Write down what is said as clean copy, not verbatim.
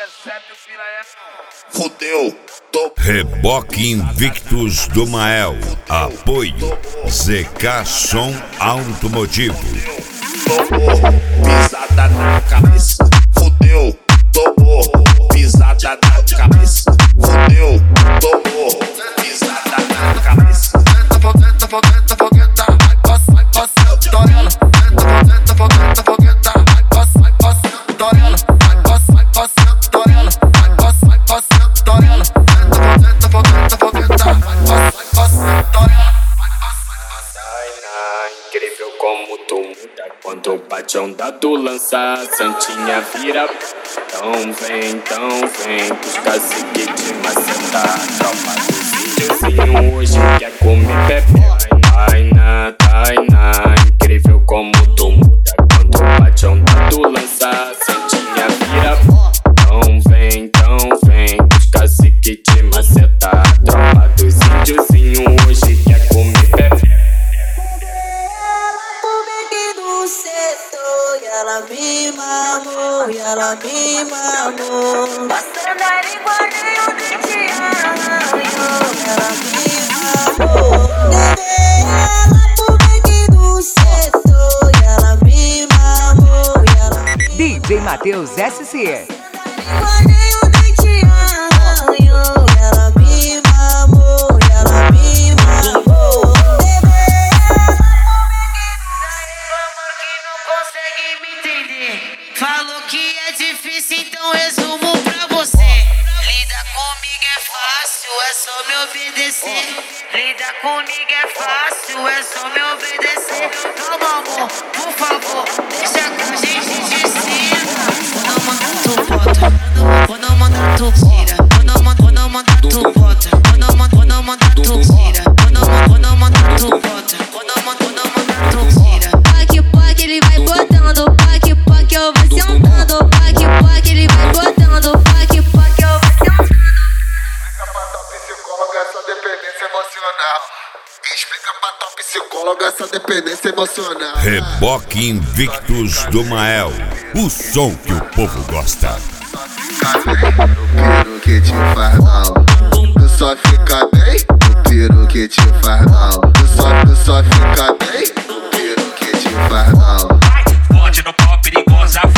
Fudeu. Reboque Invictus do Mael. Apoio ZK Som Automotivo. Pisada na cabeça. Fudeu. Tomou. Pisada na cabeça. Fudeu. Tomou. Pisada na cabeça. Fogueta, fogueta, fogueta. Vai passar, Torela. Fogueta, fogueta, fogueta. Vai passar, Torela. Vai passar, Torela. Vai passar, Torela. Fogueta, fogueta, fogueta. Vai passar, Torela. Incrível como tu muda quando bate onda do lança, santinha vira. Então vem, os caciques de maceta. Tropa do videozinho hoje quer comer bebê. Tainá, incrível como tu muda quando bate onda do lança, santinha vira. Então vem, os caciques de maceta. Tropa dos índiozinho hoje quer comer bebê. Ela me mamou, e ela me mamou. Passando a língua nem o dente arranhou. Ela me mamou. Levei ela pro beco do setor. E ela me mamou, e ela me mamou. DJ Matheus SC. Passando a língua nem o dente arranhou. Ela me mamou, e ela me mamou. Levei ela pro beco do setor. Consegue me entender? Falou que é difícil, então resumo pra você. Lidar comigo é fácil, é só me obedecer. Lidar comigo é fácil, é só me obedecer. Calma, amor, por favor, deixa que a gente decida. Quando eu mandar tu bota, quando eu mandar tu tira. Quando eu mandar tu bota, quando eu mandar tu tira. Quando eu mandar tu bota, quando eu mandar tu tira. Pac, ele vai botando, pac, eu vai sentando. Pac, ele vai botando, pac, eu vai sentando. Explica pra tua psicóloga essa dependência emocional. Reboque Invictus do Mael. O som que o povo gosta. O piro que te faz mal. Tu só fica bem. O piro que te faz mal. Tu só fica bem. O piro que te faz mal. Pode no pau perigosa.